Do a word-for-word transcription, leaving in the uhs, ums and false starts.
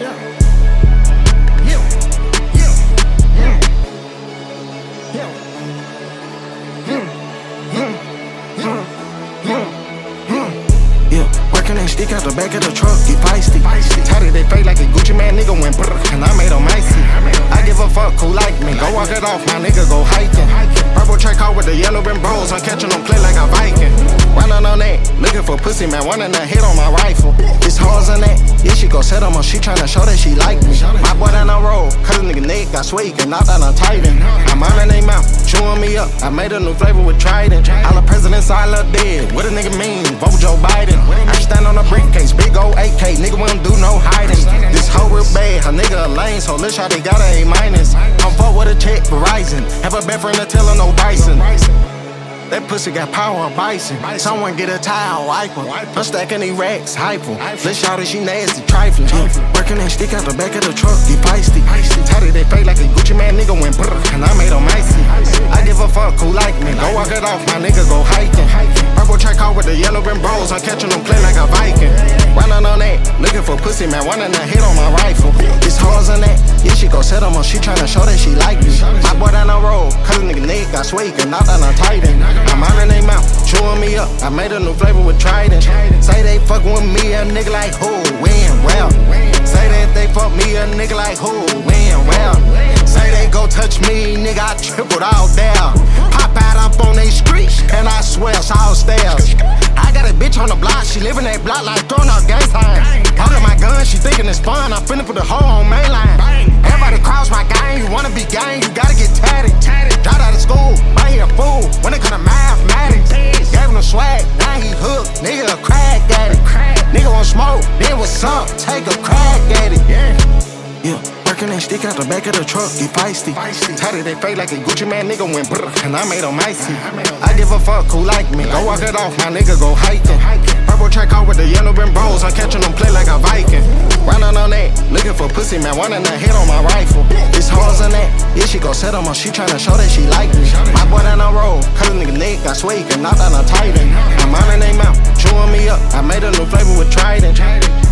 Working and stick out the back of the truck, get feisty. Tatted they fake like a Gucci man nigga went brr, and I made them icy. I give a fuck who like me, go walk it off, my nigga go hiking. Purple track out with the yellow rim bros, I'm catching them play like a Viking. Running on that, looking for pussy man, wanting to hit on my rifle. It's hoes on that, yeah she go set on, she tryna show that she like me. My boy down the road, cut a nigga neck, I swear you can knock down a Titan. I'm out in they mouth, chewing me up, I made a new flavor with Trident. All the presidents I love dead, what a nigga mean, vote Joe Biden. I stand on a briefcase, big old A K, nigga won't do no hiding. This hoe real bad, her nigga a lane, so let's how they got a A minus. I'm fuck with a check, Verizon, have a best friend to tell her no Bryson. That pussy got power of bison. Someone get a towel, wipe her. I'm stacking these racks, hype her. Let's shout it, she nasty, trifling. Yeah. Working and stick out the back of the truck, get feisty. Tatted they fake like a Gucci man nigga went brr, and I made them icy. I give a fuck who like me, go walk it off, my nigga go hiking. Purple track out with the yellow rim bros, I'm catching them play like a Viking. Running on that, looking for pussy man, wanting to hit on my rifle. It's hoes on that, yeah she go set on, she tryna show that she like me. My boy down the road, cut a nigga neck, I swear you can knock down a Titan. I'm out in they mouth, chewing me up, I made a new flavor with Trident. Say they fuckin' with me, a nigga like who, when, well. Say that they fuck me, a nigga like who, when, well. Say they go touch me, nigga, I tripled out there. Pop out up on they streets, and I swear it's all stairs. I got a bitch on the block, she living that block like throwing out gang signs. Hold up my gun, she thinking it's fun, I'm finna put the hoe on mainline. Everybody cross my gang, you wanna be gang, you gotta get tatted. Dropped out of school, right here a fool, when it come to mathematics. Gave him the swag, now he hooked, nigga a crack at it. Nigga want smoke, then what's up, take a crack at it. Yeah. Working and stick out the back of the truck, get feisty. Tatted they fake like a Gucci man nigga went brr, and I made them icy. I give a fuck who like me, go walk it off, my nigga go hiking. Purple track out with the yellow rim bros, I'm catching them play like a Viking. Running on that, looking for pussy man, wanting to hit on my rifle. It's hoes on that, yeah she go set on, she tryna show that she like me. My boy down the road, cut a nigga neck, I swear you can knock down a Titan. I'm out in they mouth, chewing me up, I made a new flavor with Trident.